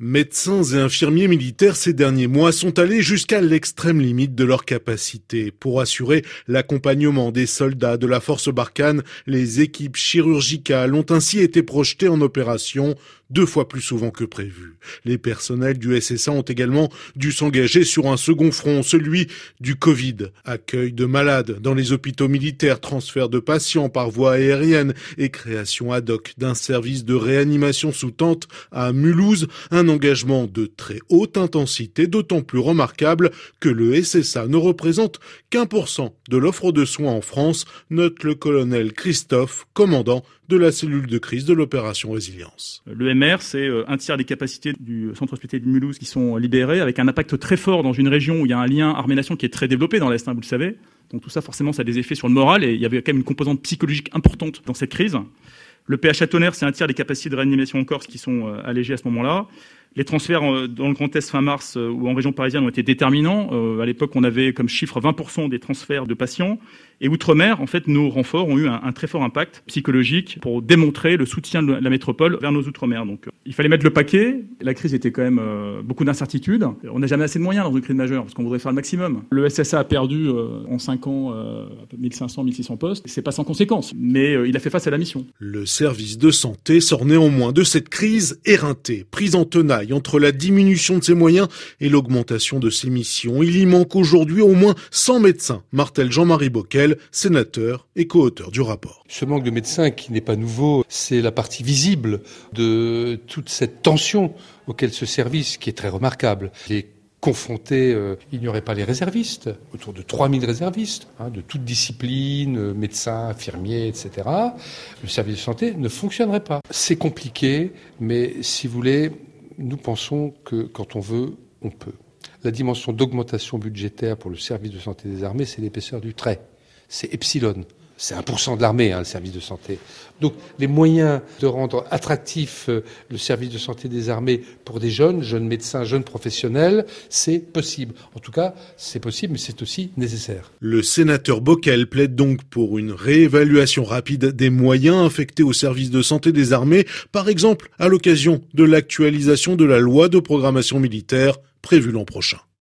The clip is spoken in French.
Médecins et infirmiers militaires ces derniers mois sont allés jusqu'à l'extrême limite de leur capacité. Pour assurer l'accompagnement des soldats de la force Barkhane, les équipes chirurgicales ont ainsi été projetées en opération 2 fois plus souvent que prévu. Les personnels du SSA ont également dû s'engager sur un second front, celui du Covid. Accueil de malades dans les hôpitaux militaires, transfert de patients par voie aérienne et création ad hoc d'un service de réanimation sous tente à Mulhouse. Un engagement de très haute intensité, d'autant plus remarquable que le SSA ne représente qu'1% de l'offre de soins en France, note le colonel Christophe, commandant de la cellule de crise de l'opération Résilience. L'EMR, c'est un tiers des capacités du centre hospitalier de Mulhouse qui sont libérées, avec un impact très fort dans une région où il y a un lien armée-nation qui est très développé dans l'Est, vous le savez. Donc tout ça, forcément, ça a des effets sur le moral, et il y avait quand même une composante psychologique importante dans cette crise. Le PH à Tonnerre, c'est un tiers des capacités de réanimation en Corse qui sont allégées à ce moment-là. Les transferts dans le Grand Est fin mars ou en région parisienne ont été déterminants. À l'époque, on avait comme chiffre 20% des transferts de patients. Et outre-mer, en fait, nos renforts ont eu un très fort impact psychologique pour démontrer le soutien de la métropole vers nos outre-mer. Donc, il fallait mettre le paquet. La crise était quand même beaucoup d'incertitudes. On n'a jamais assez de moyens dans une crise majeure parce qu'on voudrait faire le maximum. Le SSA a perdu en 5 ans 1500, 1600 postes. C'est pas sans conséquence, mais il a fait face à la mission. Le service de santé sort néanmoins de cette crise éreintée, prise en tenaille entre la diminution de ses moyens et l'augmentation de ses missions. Il y manque aujourd'hui au moins 100 médecins, martèle Jean-Marie Bockel, sénateur et co-auteur du rapport. Ce manque de médecins qui n'est pas nouveau, c'est la partie visible de toute cette tension auquel ce service, qui est très remarquable, est confronté. Il n'y aurait pas les réservistes, autour de 3000 réservistes, de toute discipline, médecins, infirmiers, etc. Le service de santé ne fonctionnerait pas. C'est compliqué, mais si vous voulez, nous pensons que quand on veut, on peut. La dimension d'augmentation budgétaire pour le service de santé des armées, c'est l'épaisseur du trait. C'est epsilon. C'est 1% de l'armée, le service de santé. Donc, les moyens de rendre attractif le service de santé des armées pour des jeunes médecins, jeunes professionnels, c'est possible. En tout cas, c'est possible, mais c'est aussi nécessaire. Le sénateur Bockel plaide donc pour une réévaluation rapide des moyens affectés au service de santé des armées, par exemple à l'occasion de l'actualisation de la loi de programmation militaire prévue l'an prochain.